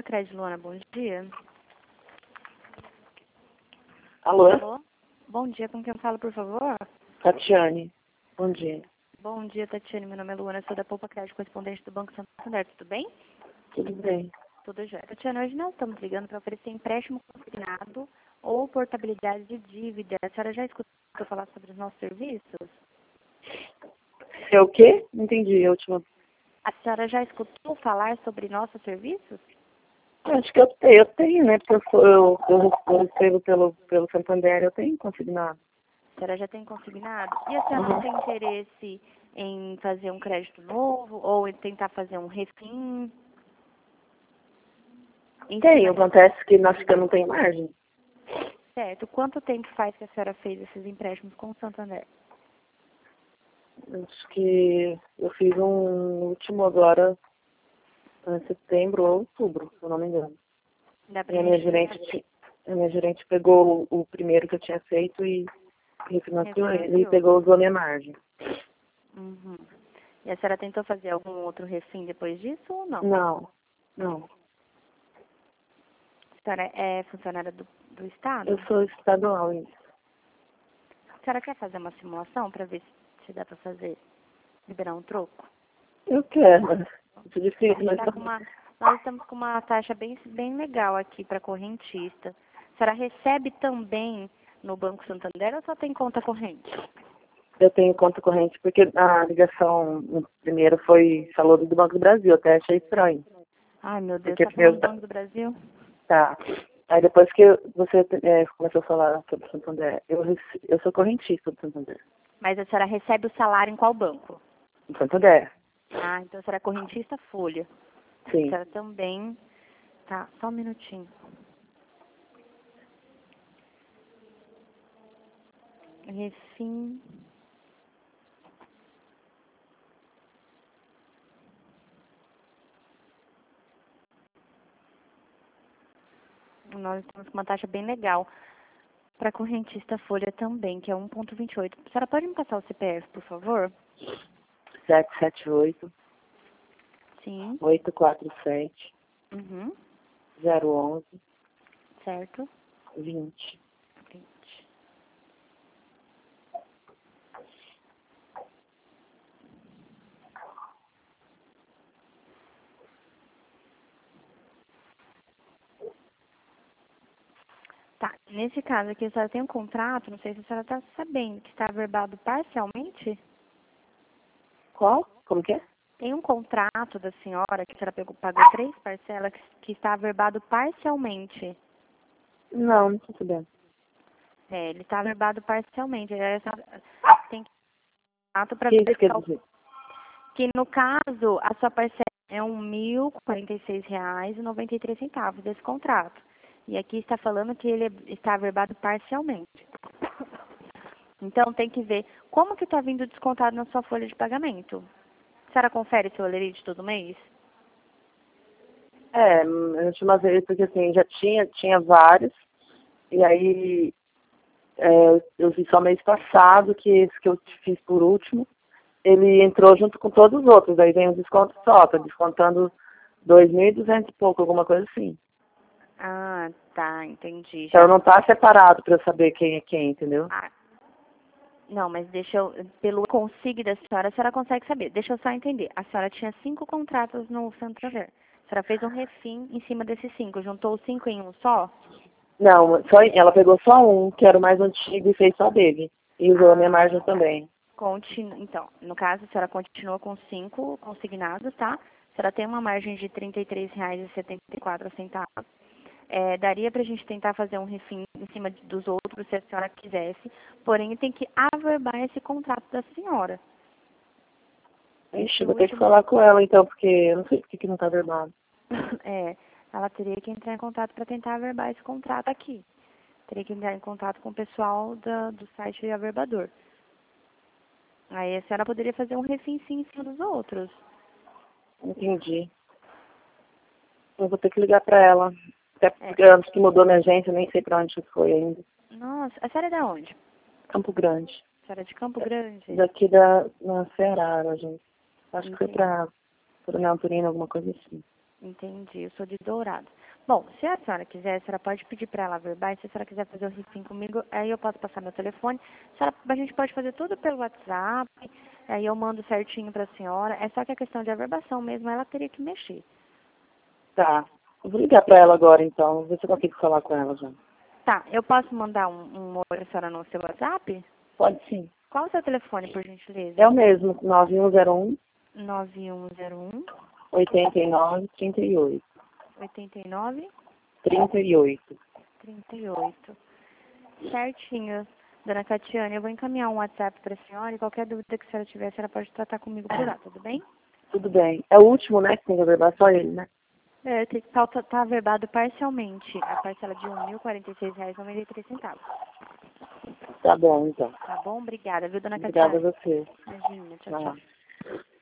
Crédito, Luana, bom dia. Alô? Alô? Bom dia, com quem eu falo, por favor? Tatiane. Bom dia. Bom dia, Tatiane, meu nome é Luana, sou da Poupa Crédito, correspondente do Banco Santander, tudo bem? Tudo bem? Tudo jóia. Tatiane, hoje nós estamos ligando para oferecer empréstimo consignado ou portabilidade de dívida. A senhora já escutou falar sobre os nossos serviços? É o quê? Não entendi a última. A senhora já escutou falar sobre nossos serviços? Acho que eu tenho, né? Porque eu recebo pelo Santander, eu tenho consignado. A senhora já tem consignado? E a senhora não tem interesse em fazer um crédito novo ou em tentar fazer um refim? Tenho, acontece que acho que eu não tenho margem. Certo. Quanto tempo faz que a senhora fez esses empréstimos com o Santander? Acho que eu fiz um último agora em setembro ou outubro, se eu não me engano. Dá pra E a minha gerente pegou o primeiro que eu tinha feito e refinanciou ele e usou a minha margem. Uhum. E a senhora tentou fazer algum outro refim depois disso ou não? Não. A senhora é funcionária do Estado? Eu sou estadual, isso. A senhora quer fazer uma simulação para ver se dá para liberar um troco? Eu quero, mas é difícil, mas... Nós estamos com uma taxa bem legal aqui para correntista. A senhora recebe também no Banco Santander ou só tem conta corrente? Eu tenho conta corrente porque a ligação primeiro falou do Banco do Brasil, até achei estranho. Ai, meu Deus, Porque tá falando do Banco do Brasil? Tá. Aí depois que você começou a falar sobre o Santander, eu sou correntista do Santander. Mas a senhora recebe o salário em qual banco? No Santander. Ah, então a senhora é correntista Folha. Sim. A senhora também... Tá, só um minutinho. Refim... Nós estamos com uma taxa bem legal para correntista Folha também, que é 1,28. A senhora pode me passar o CPF, por favor? 778 Sim. 847 Uhum. 011 Certo. 20. 20. Tá, nesse caso aqui a senhora tem um contrato, não sei se a senhora está sabendo, que está averbado parcialmente. Qual? Como que é? Tem um contrato da senhora que a senhora pagou 3 parcelas que está averbado parcialmente. Não tô sabendo. Ele está averbado parcialmente. Aí a senhora tem que para O que isso quer verificar dizer? que no caso a sua parcela é R$ 1.046,93 desse contrato. E aqui está falando que ele está averbado parcialmente. Então tem que ver como que está vindo descontado na sua folha de pagamento. A senhora confere seu lerite todo mês? A última vez, porque assim, já tinha vários, e aí eu vi só mês passado, que esse que eu fiz por último, ele entrou junto com todos os outros, aí vem o desconto só, tá descontando 2.200 e pouco, alguma coisa assim. Ah, tá, entendi. Então não tá separado para eu saber quem é quem, entendeu? Ah, não, mas pelo consigo da senhora, a senhora consegue saber. Deixa eu só entender. A senhora tinha 5 contratos no Santander. A senhora fez um refim em cima desses 5, juntou os 5 em um só? Não, ela pegou só um, que era o mais antigo, e fez só dele. E usou a minha margem também. Então, no caso, a senhora continua com 5 consignados, tá? A senhora tem uma margem de R$ 33,74. Daria para a gente tentar fazer um refim em cima dos outros, se a senhora quisesse. Porém, tem que averbar esse contrato da senhora. Ixi, eu vou ter que falar com ela então, porque eu não sei por que não tá verbado. Ela teria que entrar em contato para tentar averbar esse contrato aqui. Teria que entrar em contato com o pessoal do site averbador. Aí a senhora poderia fazer um refim sim em cima dos outros. Entendi. Eu vou ter que ligar pra ela. Até porque antes que mudou minha agência, eu nem sei pra onde foi ainda. Nossa, a senhora é de onde? Campo Grande. A senhora é de Campo Grande? Na Ceará, a gente. Acho que foi pra Coronel Turino, alguma coisa assim. Entendi, eu sou de Dourado. Bom, se a senhora quiser, a senhora pode pedir para ela verbais. Se a senhora quiser fazer o rifinho comigo, aí eu posso passar meu telefone. A gente pode fazer tudo pelo WhatsApp, aí eu mando certinho para a senhora. É só que a questão de averbação mesmo, ela teria que mexer. Tá. Eu vou ligar pra ela agora, então. Ver se eu consigo falar com ela já. Tá, eu posso mandar um oi para a senhora no seu WhatsApp? Pode sim. Qual o seu telefone, por gentileza? É o mesmo, 9101 9101 8938. 89 38. 38. Certinho, dona Catiane. Eu vou encaminhar um WhatsApp para a senhora e qualquer dúvida que a senhora tiver, a senhora pode tratar comigo por lá, tudo bem? Tudo bem. É o último, né, que tem que averbar só ele, né? Tá averbado parcialmente a parcela de R$ 1.046,93. Tá bom, então. Tá bom? Obrigada, viu, dona Obrigada a Catiane? você. Imagina, tchau, tchau. Tchau.